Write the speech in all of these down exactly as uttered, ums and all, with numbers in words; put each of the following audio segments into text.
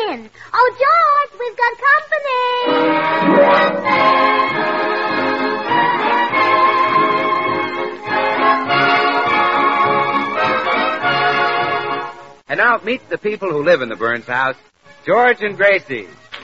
in. Oh, George, we've got company. And now meet the people who live in the Burns house, George and Gracie.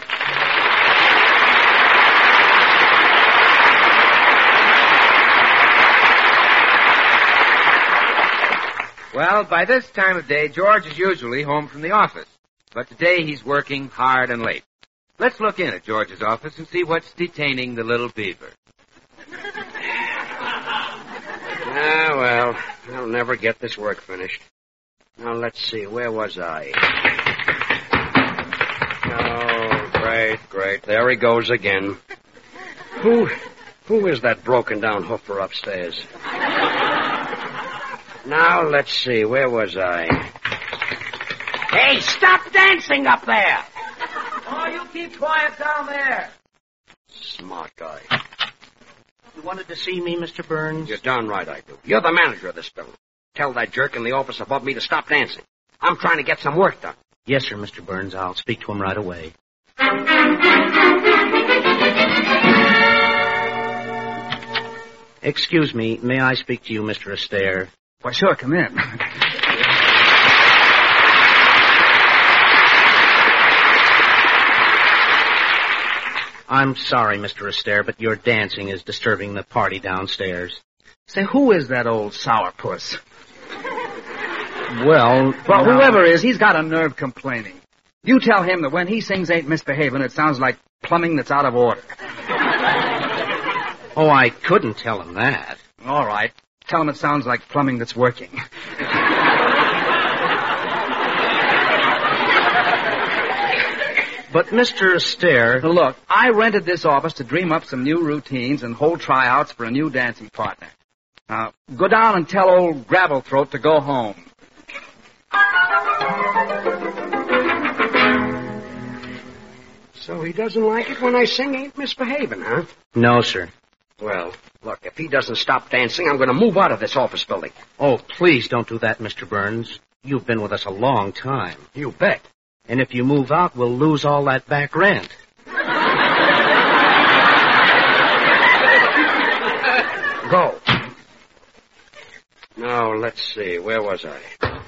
Well, by this time of day, George is usually home from the office. But today he's working hard and late. Let's look in at George's office and see what's detaining the little beaver. Ah, well, I'll never get this work finished. Now, let's see, where was I? Oh, great, great. There he goes again. Who, who is that broken-down hoofer upstairs? Now, let's see, where was I? Hey, stop dancing up there! Oh, you keep quiet down there. Smart guy. You wanted to see me, Mister Burns? You're darn right I do. You're the manager of this building. Tell that jerk in the office above me to stop dancing. I'm trying to get some work done. Yes, sir, Mister Burns. I'll speak to him right away. Excuse me, may I speak to you, Mister Astaire? Why, sure, come in. I'm sorry, Mister Astaire, but your dancing is disturbing the party downstairs. Say, who is that old sourpuss? Well, Well, now- whoever is, he's got a nerve complaining. You tell him that when he sings Ain't Misbehavin', it sounds like plumbing that's out of order. Oh, I couldn't tell him that. All right. Tell him it sounds like plumbing that's working. But, Mister Astaire... Now, look, I rented this office to dream up some new routines and hold tryouts for a new dancing partner. Now, go down and tell old Gravelthroat to go home. So he doesn't like it when I sing Ain't Misbehavin', huh? No, sir. Well, look, if he doesn't stop dancing, I'm going to move out of this office building. Oh, please don't do that, Mister Burns. You've been with us a long time. You bet. And if you move out, we'll lose all that back rent. Go. Now, let's see, where was I?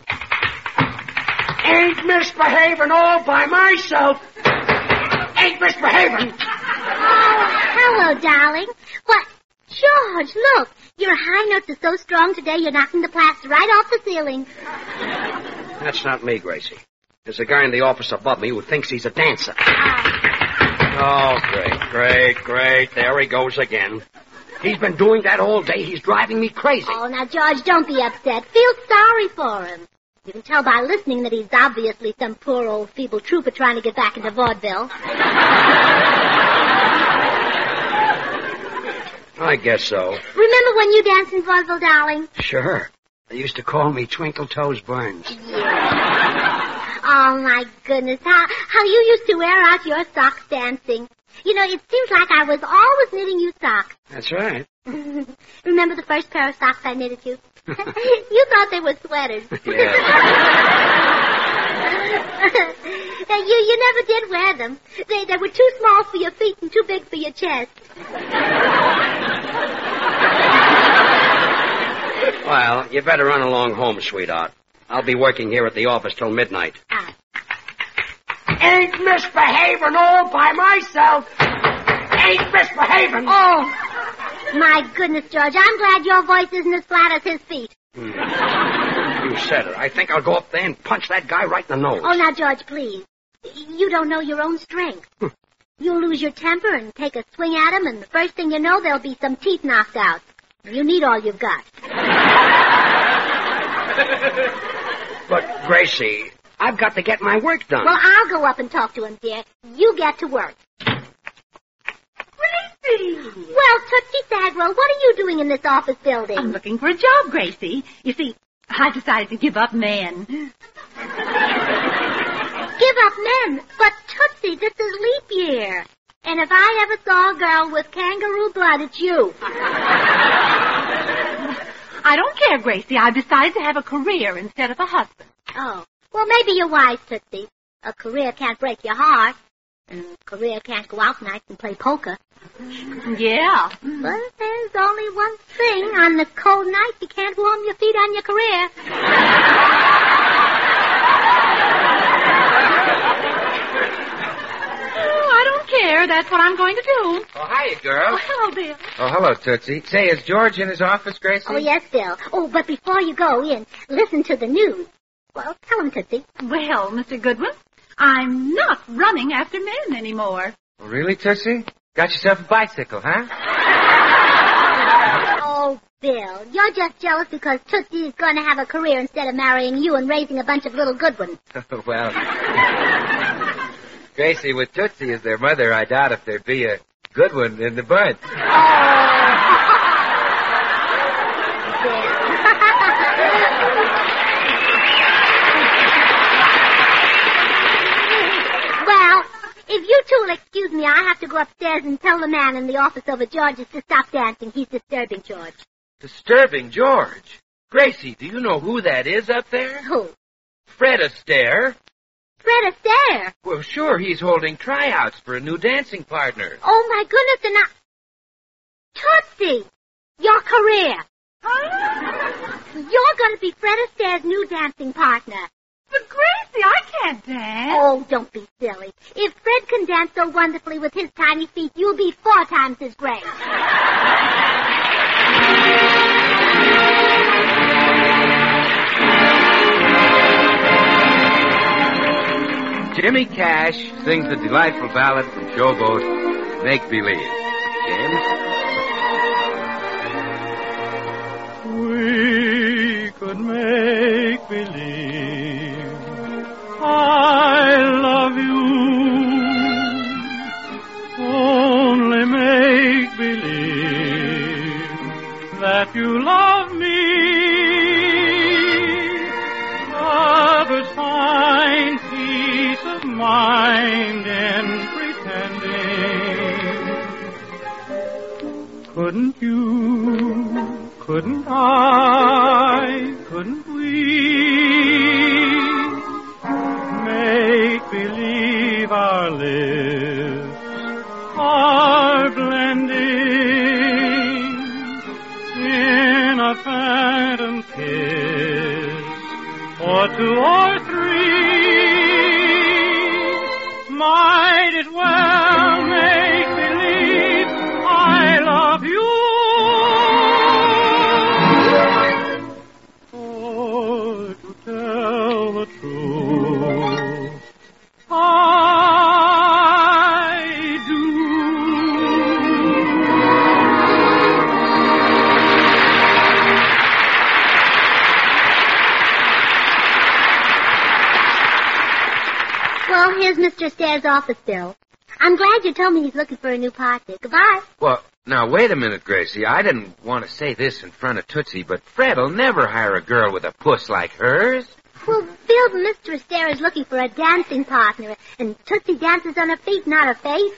Ain't misbehaving all by myself. Ain't misbehaving. Oh, hello, darling. What? George, look. Your high notes are so strong today you're knocking the plaster right off the ceiling. That's not me, Gracie. There's a guy in the office above me who thinks he's a dancer. Oh, great, great, great. There he goes again. He's been doing that all day. He's driving me crazy. Oh, now, George, don't be upset. Feel sorry for him. You can tell by listening that he's obviously some poor old feeble trooper trying to get back into vaudeville. I guess so. Remember when you danced in vaudeville, darling? Sure. They used to call me Twinkle Toes Burns. Oh, my goodness. How, how you used to wear out your socks dancing. You know, it seems like I was always knitting you socks. That's right. Remember the first pair of socks I knitted you? You thought they were sweaters. Yeah. you you never did wear them. They they were too small for your feet and too big for your chest. Well, you better run along home, sweetheart. I'll be working here at the office till midnight. Ah. Ain't misbehaving all by myself. Ain't misbehaving. Oh, my goodness, George. I'm glad your voice isn't as flat as his feet. Hmm. You said it. I think I'll go up there and punch that guy right in the nose. Oh, now, George, please. You don't know your own strength. You'll lose your temper and take a swing at him, and the first thing you know, there'll be some teeth knocked out. You need all you've got. But, Gracie, I've got to get my work done. Well, I'll go up and talk to him, dear. You get to work. Gracie! Well, Tootsie Sagwell, what are you doing in this office building? I'm looking for a job, Gracie. You see, I decided to give up men. Give up men? But, Tootsie, this is leap year. And if I ever saw a girl with kangaroo blood, it's you. I don't care, Gracie. I've decided to have a career instead of a husband. Oh. Well, maybe you're wise, Tootsie. A career can't break your heart. And a career can't go out nights and play poker. Yeah. But there's only one thing. On the cold night, you can't warm your feet on your career. Oh, I don't care. That's what I'm going to do. Oh, hiya, girl. Oh, hello, Bill. Oh, hello, Tootsie. Say, is George in his office, Gracie? Oh, yes, Bill. Oh, but before you go in, listen to the news. Well, tell him, Tootsie. Well, Mister Goodwin, I'm not running after men anymore. Oh, really, Tootsie? Got yourself a bicycle, huh? Oh, Bill, you're just jealous because Tootsie is going to have a career instead of marrying you and raising a bunch of little good ones. Well, Gracie, with Tootsie as their mother, I doubt if there'd be a good one in the bunch. Well, if you two will excuse me, I have to go upstairs and tell the man in the office over George's to stop dancing. He's disturbing George. Disturbing George? Gracie, do you know who that is up there? Who? Fred Astaire. Fred Astaire. Well, sure, he's holding tryouts for a new dancing partner. Oh, my goodness, and I... Tootsie, your career. You're going to be Fred Astaire's new dancing partner. But, Gracie, I can't dance. Oh, don't be silly. If Fred can dance so wonderfully with his tiny feet, you'll be four times as great. Jimmy Cash sings the delightful ballad from Showboat, Make Believe. James? We could make believe I love you. Only make believe that you love me. Others find peace of mind in pretending. Couldn't you? Couldn't I, couldn't we make believe our lips are blending in a phantom kiss, or two or three, might it well make believe I love you. Tell the truth, I do. Well, here's Mister Astaire's office, Bill. I'm glad you told me he's looking for a new partner. Goodbye. Well, now, wait a minute, Gracie. I didn't want to say this in front of Tootsie, but Fred'll never hire a girl with a puss like hers. Well, Bill, Mister Astaire is looking for a dancing partner, and Tootsie dances on her feet, not her face.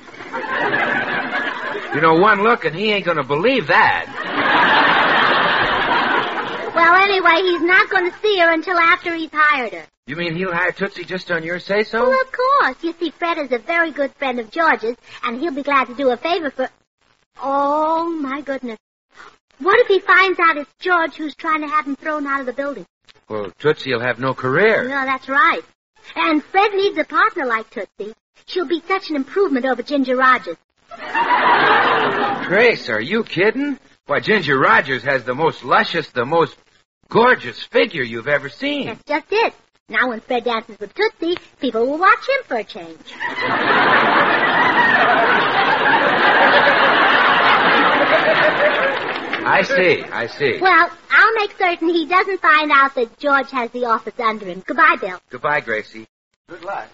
You know, one look and he ain't going to believe that. Well, anyway, he's not going to see her until after he's hired her. You mean he'll hire Tootsie just on your say-so? Well, of course. You see, Fred is a very good friend of George's, and he'll be glad to do a favor for... Oh, my goodness. What if he finds out it's George who's trying to have him thrown out of the building? Well, Tootsie will have no career. No, that's right. And Fred needs a partner like Tootsie. She'll be such an improvement over Ginger Rogers. Grace, are you kidding? Why, Ginger Rogers has the most luscious, the most gorgeous figure you've ever seen. That's just it. Now when Fred dances with Tootsie, people will watch him for a change. I see, I see. Well, I'll make certain he doesn't find out that George has the office under him. Goodbye, Bill. Goodbye, Gracie. Good luck.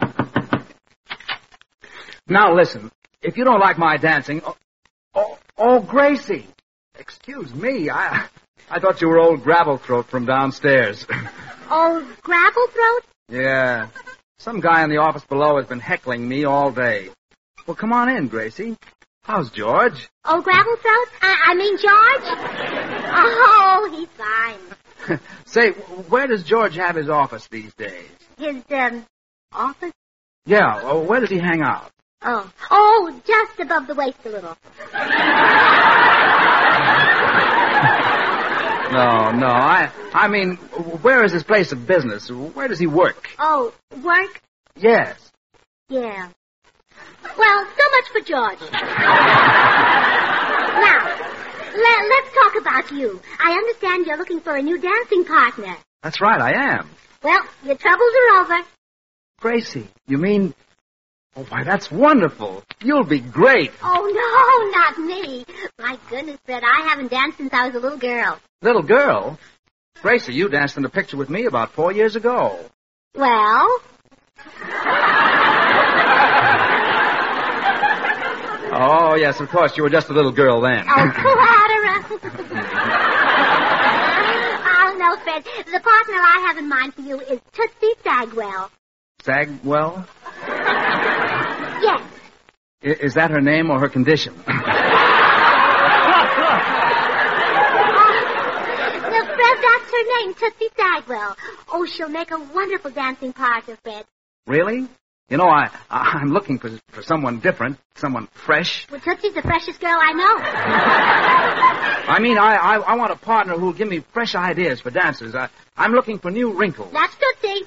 Now listen, if you don't like my dancing... Oh, oh, oh Gracie. Excuse me, I I thought you were old Gravelthroat from downstairs. Old Gravelthroat? Yeah. Some guy in the office below has been heckling me all day. Well, come on in, Gracie. How's George? Old Gravelthroat? I, I mean George? Oh, he's fine. Say, where does George have his office these days? His, um, Office? Yeah, well, where does he hang out? Oh. Oh, just above the waist a little. No, no, I I mean, where is his place of business? Where does he work? Oh, work? Yes. Yeah. Well, so much for George. Now, le- let's talk about you. I understand you're looking for a new dancing partner. That's right, I am. Well, your troubles are over. Gracie, you mean... Oh, why, that's wonderful. You'll be great. Oh, no, not me. My goodness, Fred, I haven't danced since I was a little girl. Little girl? Gracie, you danced in a picture with me about four years ago. Well? Oh, yes, of course. You were just a little girl then. Oh, Clara. Oh, no, Fred. The partner I have in mind for you is Tootsie Sagwell. Sagwell? Yes. I- is that her name or her condition? Uh, no, Fred, that's her name, Tootsie Sagwell. Oh, she'll make a wonderful dancing partner, Fred. Really? You know, I, I, I'm looking for, for someone different, someone fresh. Well, Tootsie's the freshest girl I know. I mean, I, I, I want a partner who'll give me fresh ideas for dancers. I, I'm looking for new wrinkles. That's Tootsie.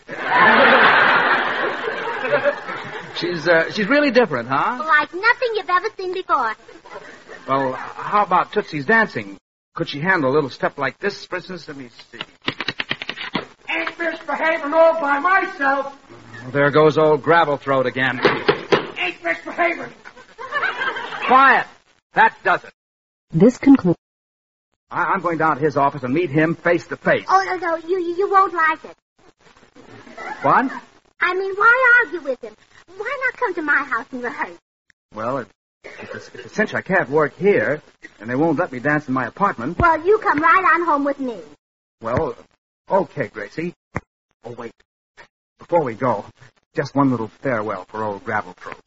She's, uh, she's really different, huh? Like nothing you've ever seen before. Well, how about Tootsie's dancing? Could she handle a little step like this, for instance? Let me see. Ain't misbehaving all by myself. Well, there goes old Gravel Throat again. Ain't misbehaving. Quiet! That does it. This concludes. I, I'm going down to his office and meet him face to face. Oh, no, no, you, you, you won't like it. What? I mean, why argue with him? Why not come to my house and rehearse? Well, it, it's, a, it's a cinch I can't work here, and they won't let me dance in my apartment. Well, you come right on home with me. Well, okay, Gracie. Oh, wait. Before we go, just one little farewell for old Gravel Throat.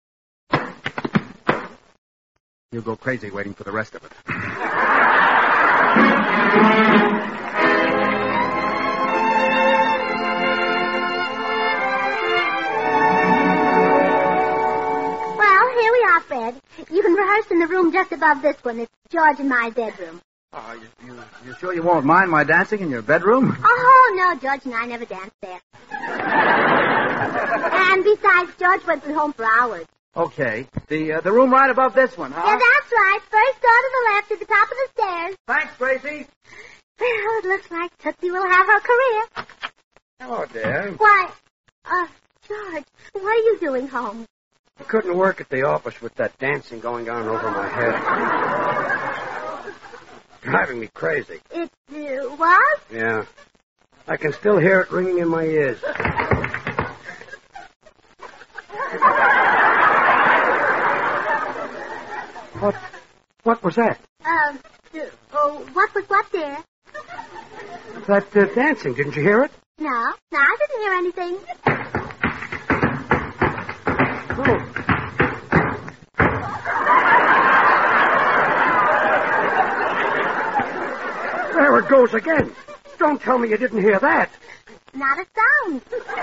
You'll go crazy waiting for the rest of it. Well, here we are, Fred. You can rehearse in the room just above this one. It's George and my bedroom. Oh, you, you, you sure you won't mind my dancing in your bedroom? Oh, no, George and I never danced there. And besides, George went home for hours. Okay. The uh, the room right above this one, huh? Yeah, that's right. First door to the left at the top of the stairs. Thanks, Gracie. Well, it looks like Tootsie will have her career. Hello, dear. Why, uh, George, what are you doing home? I couldn't work at the office with that dancing going on over my head. Driving me crazy. It uh, was? Yeah. I can still hear it ringing in my ears. What? What was that? Um, uh, oh, what was what, dear? That uh, dancing. Didn't you hear it? No, no, I didn't hear anything. Oh. There it goes again. Don't tell me you didn't hear that. Not a sound.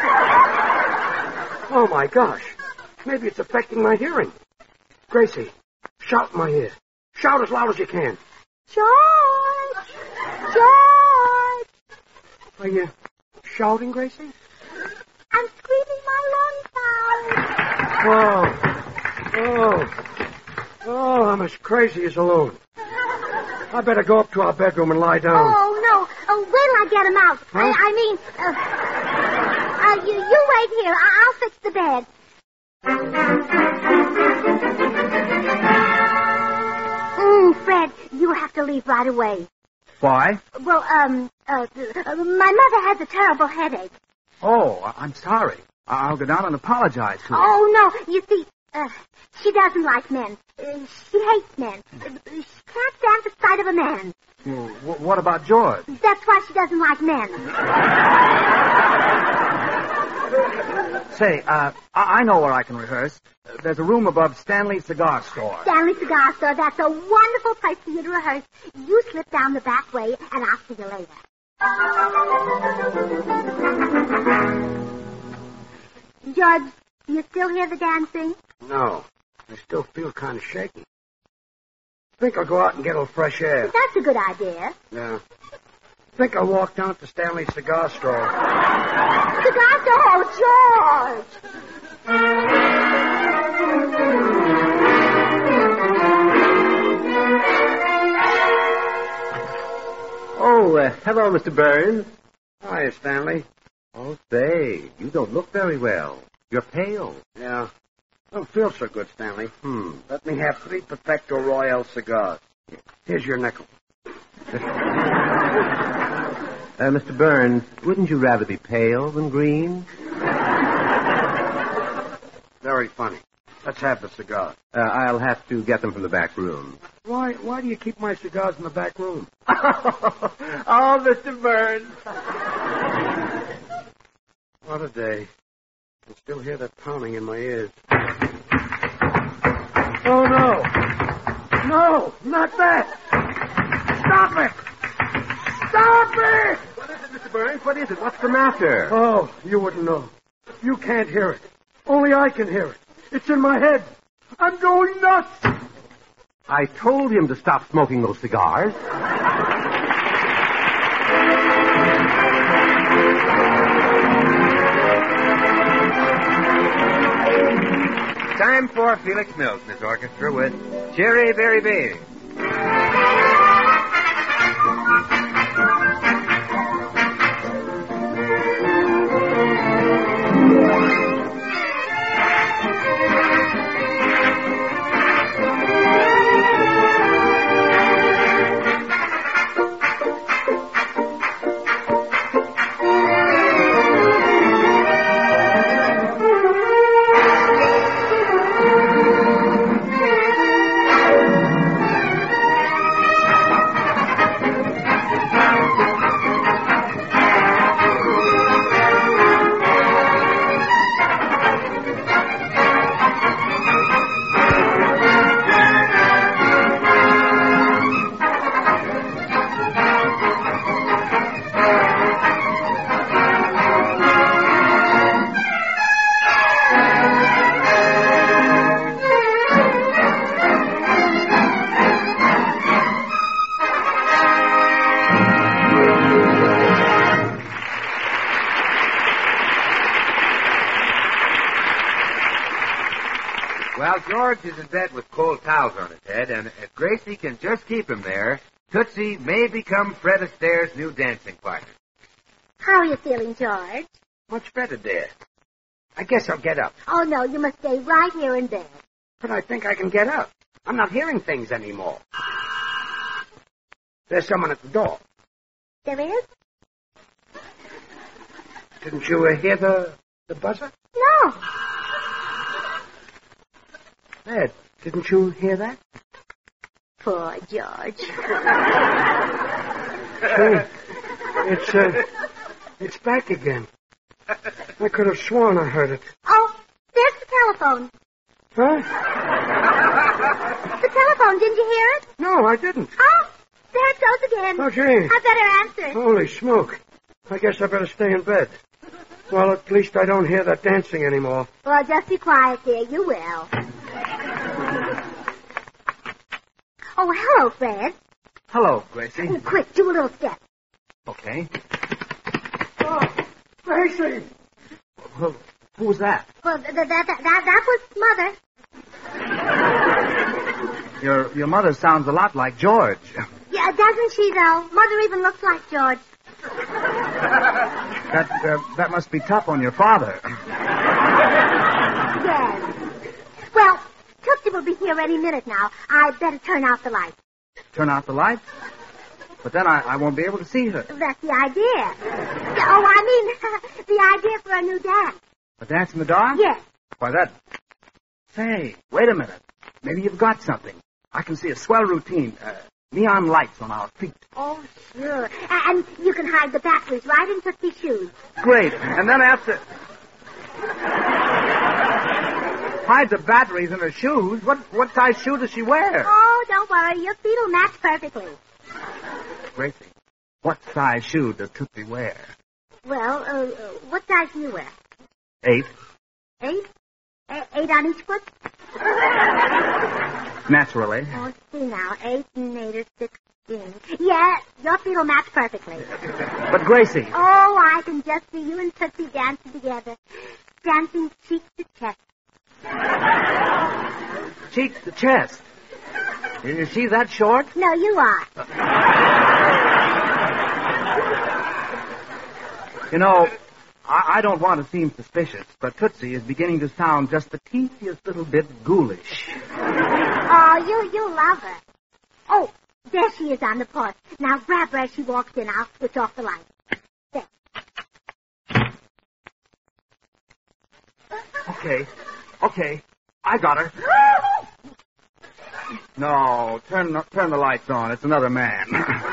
Oh, my gosh. Maybe it's affecting my hearing. Gracie, shout in my ear. Shout as loud as you can. George! George! Are you shouting, Gracie? I'm screaming my lungs out. Oh. Oh. Oh, I'm as crazy as a loon. I better go up to our bedroom and lie down. Oh, no. Oh, wait till I get him out. Huh? I, I mean, uh, uh, you, you wait here. I, I'll fix the bed. Mm, Fred, you have to leave right away. Why? Well, um, uh, uh, my mother has a terrible headache. Oh, I- I'm sorry. I- I'll go down and apologize to her. Oh, no. You see, uh, she doesn't like men. Uh, she hates men. Uh, she can't stand the sight of a man. Well, wh- what about George? That's why she doesn't like men. Say, uh, I, I know where I can rehearse. Uh, there's a room above Stanley's Cigar Store. Stanley Cigar Store, that's a wonderful place for you to rehearse. You slip down the back way, and I'll see you later. George, do you still hear the dancing? No. I still feel kind of shaky. Think I'll go out and get a little fresh air. That's a good idea. Yeah. Think I'll walk down to Stanley's cigar store. Cigar store? Oh, George! Oh, uh, hello, Mister Burns. Hi, Stanley. Oh, say, you don't look very well. You're pale. Yeah. Don't feel so good, Stanley. Hmm. Let me have three Perfecto Royale cigars. Here's your nickel. Uh, Mister Burns, wouldn't you rather be pale than green? Very funny. Let's have the cigars. Uh, I'll have to get them from the back room. Why, why do you keep my cigars in the back room? Oh, Mister Burns. What a day. I can still hear that pounding in my ears. Oh, no. No, not that. Stop it. Stop it. What is it, Mister Burns? What is it? What's the matter? Oh, you wouldn't know. You can't hear it. Only I can hear it. It's in my head. I'm going nuts. I told him to stop smoking those cigars. Time for Felix Milton's orchestra with Cherry Berry Big. Well, George is in bed with cold towels on his head, and if Gracie can just keep him there, Tootsie may become Fred Astaire's new dancing partner. How are you feeling, George? Much better, dear. I guess I'll get up. Oh, no, you must stay right here in bed. But I think I can get up. I'm not hearing things anymore. There's someone at the door. There is? Didn't you uh, hear the, the buzzer? No. Ed, didn't you hear that? Poor George. Say, it's, uh, it's back again. I could have sworn I heard it. Oh, there's the telephone. Huh? The telephone, didn't you hear it? No, I didn't. Oh, there it goes again. Oh, gee. I better answer. Holy smoke. I guess I better stay in bed. Well, at least I don't hear that dancing anymore. Well, just be quiet, dear. You will. Oh, hello, Fred. Hello, Gracie. Oh, quick, do a little step. Okay. Oh, Gracie! Well, who was that? Well, th- th- that, that, that was Mother. Your your mother sounds a lot like George. Yeah, doesn't she, though? Mother even looks like George. That uh, that must be tough on your father. Yes. Well, Tootsie will be here any minute now. I'd better turn out the light. Turn out the lights? But then I, I won't be able to see her. That's the idea. Yeah, oh, I mean, the idea for a new dance. A dance in the dark? Yes. Why, that... Say, wait a minute. Maybe you've got something. I can see a swell routine. Uh, neon lights on our feet. Oh, sure. A- And you can hide the batteries right in Tootsie's shoes. Great. And then after... Hide the batteries in her shoes? What what size shoe does she wear? Oh, don't worry. Your feet will match perfectly. Gracie, what size shoe does Tootsie wear? Well, uh, uh, what size do you wear? Eight. Eight? A- eight on each foot? Naturally. Oh, see now. Eight and eight are sixteen. Yeah, your feet will match perfectly. But, Gracie. Oh, I can just see you and Tootsie dancing together. Dancing cheek to chest. Cheek to chest. Is she that short? No, you are. You know, I, I don't want to seem suspicious, but Tootsie is beginning to sound just the teeniest little bit ghoulish. Oh, you, you love her. Oh, there she is on the porch. Now grab her as she walks in. I'll switch off the light. There. Okay. Okay. I got her. No, turn the, turn the lights on. It's another man.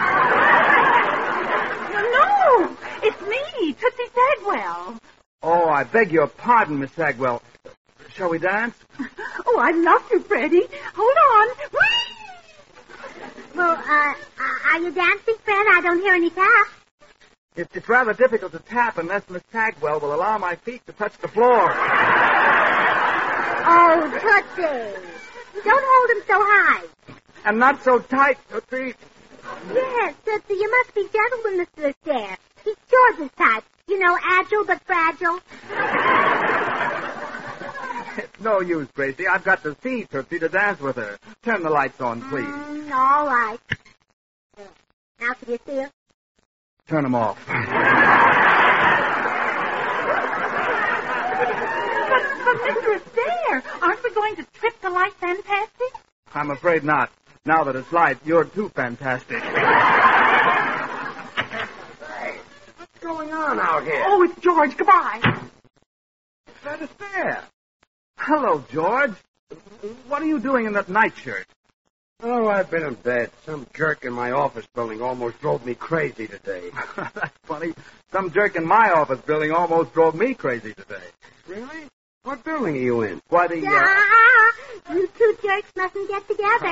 No, it's me, Tootsie Sagwell. Oh, I beg your pardon, Miss Sagwell. Shall we dance? Oh, I love you, Freddie. Hold on. Well, uh, uh, are you dancing, Fred? I don't hear any tap. It, it's rather difficult to tap unless Miss Sagwell will allow my feet to touch the floor. Oh, Tootsie. Don't hold him so high. And not so tight, Tootsie. Yes, Tootsie, you must be gentle with Mister Astaire. He's George's type. You know, agile but fragile. It's no use, Gracie. I've got to see Tootsie to dance with her. Turn the lights on, please. Mm, all right. Now, can you see her? Turn them off. But, but Mister Astaire, aren't we going to trip the light fantastic? I'm afraid not. Now that it's light, you're too fantastic. Hey, what's going on out here? Oh, it's George. Goodbye. Fred Astaire. Hello, George. What are you doing in that nightshirt? Oh, I've been in bed. Some jerk in my office building almost drove me crazy today. That's funny. Some jerk in my office building almost drove me crazy today. Really? What building are you in? Why, the... Uh... Ah, you two jerks mustn't get together.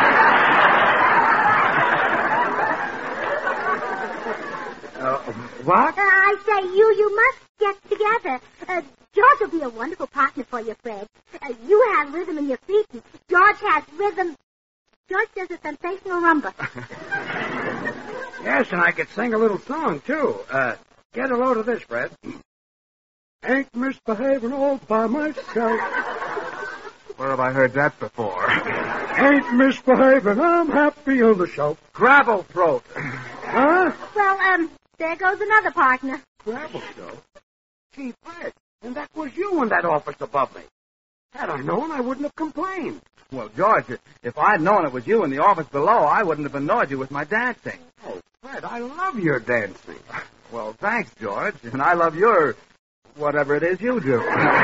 uh, what? Uh, I say you, you must get together. Uh, George will be a wonderful partner for you, Fred. Uh, you have rhythm in your feet, and George has rhythm. George does a sensational rumba. Yes, and I could sing a little song, too. Uh, get a load of this, Fred. Ain't misbehaving all by myself. Where have I heard that before? Ain't misbehaving. I'm happy on the shelf. Gravel throat. Huh? Well, um, there goes another partner. Gravel throat? Gee, Fred, and that was you in that office above me. Had I known, I wouldn't have complained. Well, George, if I'd known it was you in the office below, I wouldn't have annoyed you with my dancing. Oh, Fred, I love your dancing. Well, thanks, George. And I love your... whatever it is you do.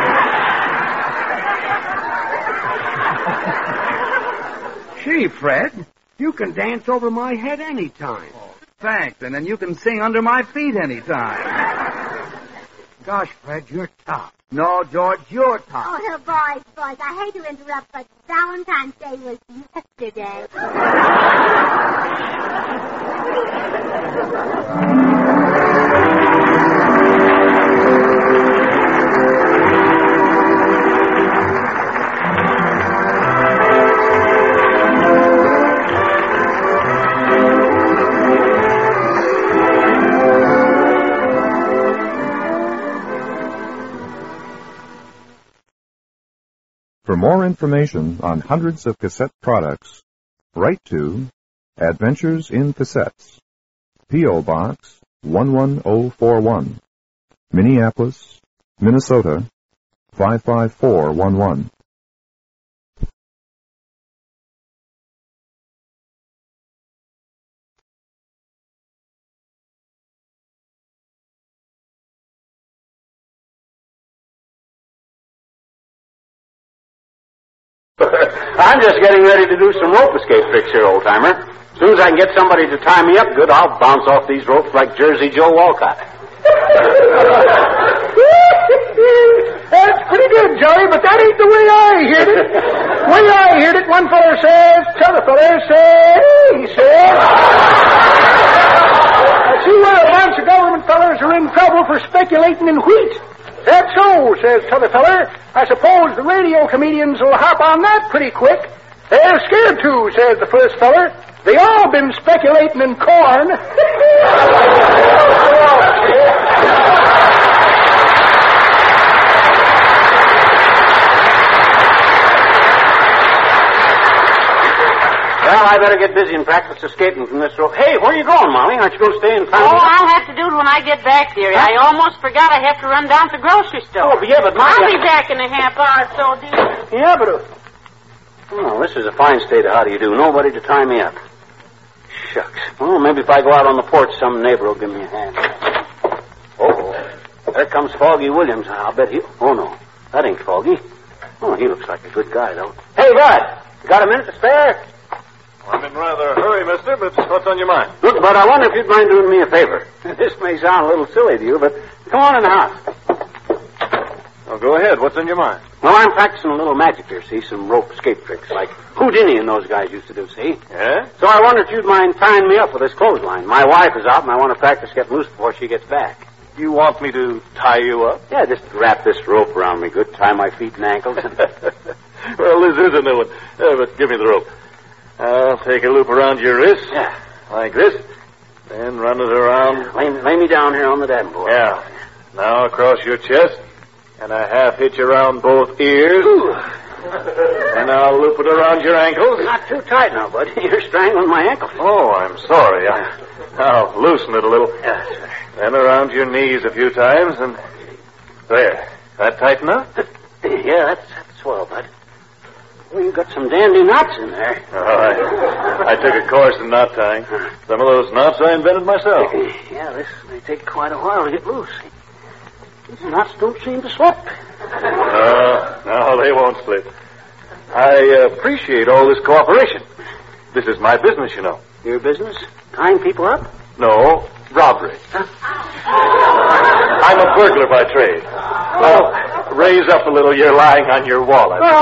Gee, Fred, you can dance over my head any time. Oh, thanks. And then you can sing under my feet any time. Gosh, Fred, you're top. No, George, you're top. Oh, boys, boys, I hate to interrupt, but Valentine's Day was yesterday. For more information on hundreds of cassette products, write to Adventures in Cassettes, P O. Box one one oh four one, Minneapolis, Minnesota five five four one one. I'm just getting ready to do some rope escape tricks here, old-timer. As soon as I can get somebody to tie me up good, I'll bounce off these ropes like Jersey Joe Walcott. That's pretty good, Joey, but that ain't the way I heard it. The way I heard it, one feller says, t'other feller says, he says, I see where a bunch of government fellers are in trouble for speculating in wheat. That's so, says t'other feller. I suppose the radio comedians will hop on that pretty quick. They're scared to, says the first feller. They all been speculating in corn. Well, I better get busy and practice escaping from this rope. Hey, where are you going, Molly? Aren't you going to stay in town? Oh, I'll have to do it when I get back, dearie. Huh? I almost forgot I have to run down to the grocery store. Oh, yeah, but my... I'll be back in a half hour or so, dear. Yeah, but... Uh... Oh, this is a fine state of how-do-you-do. Nobody to tie me up. Shucks. Well, maybe if I go out on the porch, some neighbor will give me a hand. Oh, there comes Foggy Williams. I'll bet he... Oh, no. That ain't Foggy. Oh, he looks like a good guy, though. Hey, Bud, you got a minute to spare? I'm in rather a hurry, mister, but what's on your mind? Look, Bud, I wonder if you'd mind doing me a favor. This may sound a little silly to you, but come on in the house. Oh, go ahead. What's on your mind? Well, I'm practicing a little magic here, see? Some rope escape tricks, like Houdini and those guys used to do, see? Yeah? So I wonder if you'd mind tying me up with this clothesline. My wife is out, and I want to practice getting loose before she gets back. You want me to tie you up? Yeah, just wrap this rope around me good, tie my feet and ankles. And... Well, this is a new one. Uh, but give me the rope. I'll take a loop around your wrist. Yeah. Like this. Then run it around. Lay, lay me down here on the davenport. Yeah. Now across your chest. And a half hitch around both ears. Ooh. And I'll loop it around your ankles. Not too tight now, bud. You're strangling my ankles. Oh, I'm sorry. I, I'll loosen it a little. Yeah, sir. Then around your knees a few times and... There. That tight enough? Yeah, that's, that's swell, bud. Well, you got some dandy knots in there. Oh, I, I took a course in knot tying. Some of those knots I invented myself. Yeah, this may take quite a while to get loose. These knots don't seem to slip. No, no, they won't slip. I uh, appreciate all this cooperation. This is my business, you know. Your business? Tying people up? No, robbery. Huh? I'm a burglar by trade. Oh, raise up a little. You're lying on your wallet. Uh,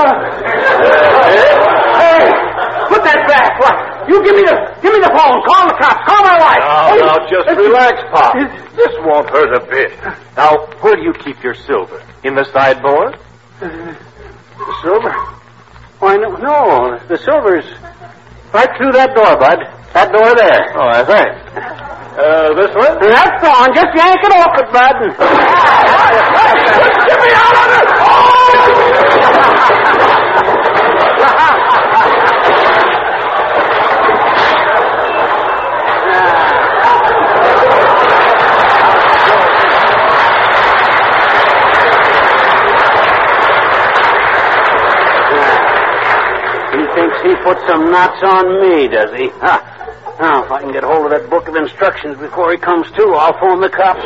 hey, put that back. What? You give me the give me the phone. Call the cops. Call my wife. Now, hey, now, just relax, Pop. This won't hurt a bit. Now, where do you keep your silver? In the sideboard? Uh, the silver? Why, no, no. The silver's right through that door, Bud. That door there. Oh, I think. Uh, this one? That's gone. Just yank it off it, Bud. Get me out of it! He thinks he put some knots on me, does he? Huh. Now, if I can get hold of that book of instructions before he comes to, I'll phone the cops.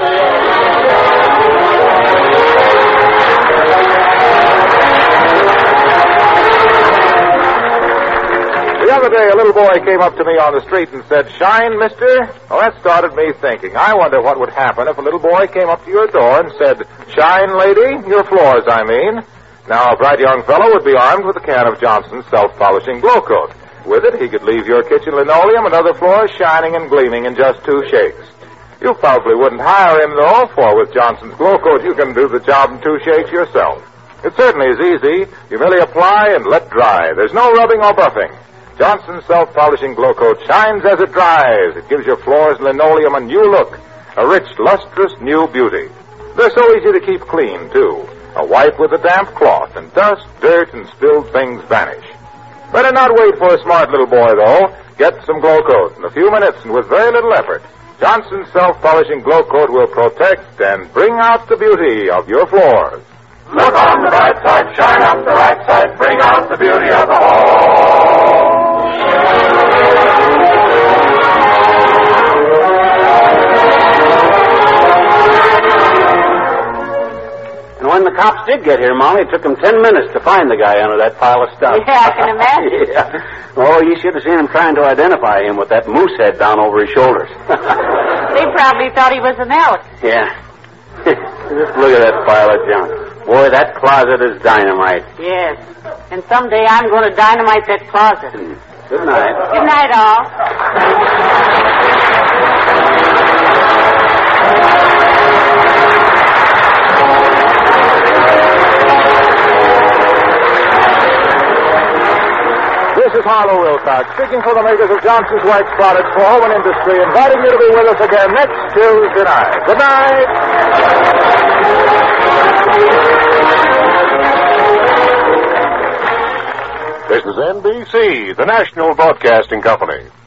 The other day, a little boy came up to me on the street and said, "Shine, mister?" Well, that started me thinking. I wonder what would happen if a little boy came up to your door and said, "Shine, lady?" Your floors, I mean. Now, a bright young fellow would be armed with a can of Johnson's self-polishing glow coat. With it, he could leave your kitchen linoleum and other floors shining and gleaming in just two shakes. You probably wouldn't hire him, though, for with Johnson's glow coat, you can do the job in two shakes yourself. It certainly is easy. You merely apply and let dry. There's no rubbing or buffing. Johnson's self-polishing glow coat shines as it dries. It gives your floors and linoleum a new look, a rich, lustrous, new beauty. They're so easy to keep clean, too. A wipe with a damp cloth, and dust, dirt, and spilled things vanish. Better not wait for a smart little boy, though. Get some glow coat in a few minutes and with very little effort. Johnson's self-polishing glow coat will protect and bring out the beauty of your floors. Look on the bright side, shine up the right side, bring out the beauty of the home. And when the cops did get here, Molly, it took them ten minutes to find the guy under that pile of stuff. Yeah, I can imagine. Yeah. Oh, you should have seen him trying to identify him with that moose head down over his shoulders. They probably thought he was an elk. Yeah. Just look at that pile of junk. Boy, that closet is dynamite. Yes. And someday I'm going to dynamite that closet. Good night. Good night, all. this is Harlow Wilcox, speaking for the makers of Johnson's Wax Products for Home and Industry, inviting you to be with us again next Tuesday night. Good night. This is N B C, the National Broadcasting Company.